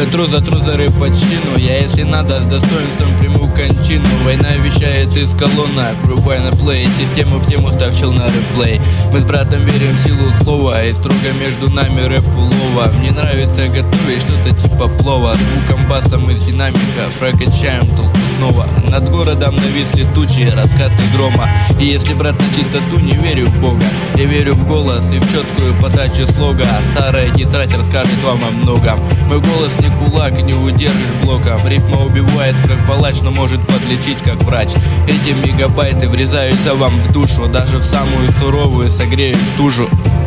Тру за рэп-почину. Я, если надо, с достоинством приму кончину. Война вещает из колоннок, врубай на плей. Систему в тему ставчил на реплей. Мы с братом верим в силу слова, и строго между нами рэп улова. Мне нравится готовить что-то типа плова. Звуком басом из динамика прокачаем толку снова. Над городом нависли тучи, раскаты грома. И если, брат, на чистоту, не верю в Бога, я верю в голос и в четкую подачу слога. Старая тетрадь расскажет вам о многом. Мой голос не кулак, не удержишь блоком. Рифма убивает как палач, но может подлечить как врач. Эти мегабайты врезаются вам в душу, даже в самую суровую согреют стужу.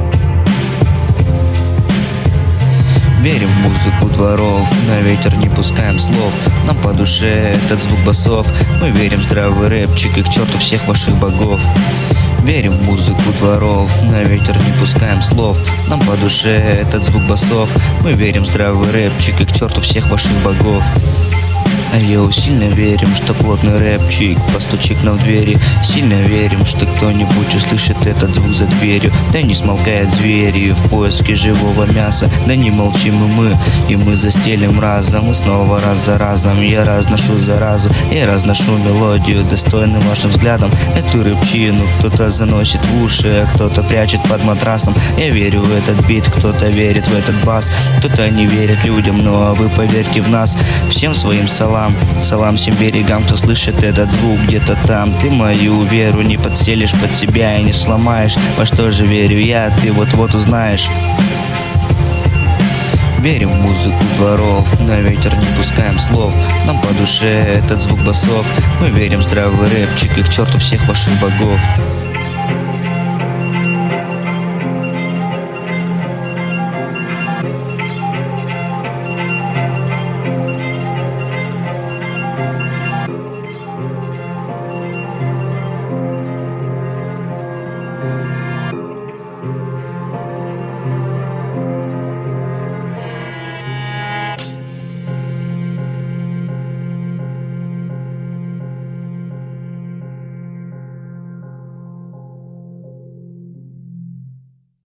Верим в музыку дворов, на ветер не пускаем слов. Нам по душе этот звук басов. Мы верим в здравый рэпчик и к черту всех ваших богов. Верим в музыку дворов, на ветер не пускаем слов. Нам по душе этот звук басов. Мы верим в здравый рэпчик и к черту всех ваших богов. А я сильно верим, что плотный рэпчик постучит нам в двери. Сильно верим, что кто-нибудь услышит этот звук за дверью. Да не смолкают звери в поиске живого мяса. Да не молчим и мы застелим разом. И снова раз за разом я разношу заразу. Я разношу мелодию, достойным вашим взглядом. Эту рэпчину кто-то заносит в уши, а кто-то прячет под матрасом. Я верю в этот бит, кто-то верит в этот бас. Кто-то не верит людям, но вы поверьте в нас. Всем своим салам. Салам всем берегам, кто слышит этот звук где-то там. Ты мою веру не подстелишь под себя и не сломаешь. Во что же верю я, ты вот-вот узнаешь. Верим в музыку дворов, на ветер не пускаем слов. Нам по душе этот звук басов. Мы верим в здравый рэпчик и к черту всех ваших богов.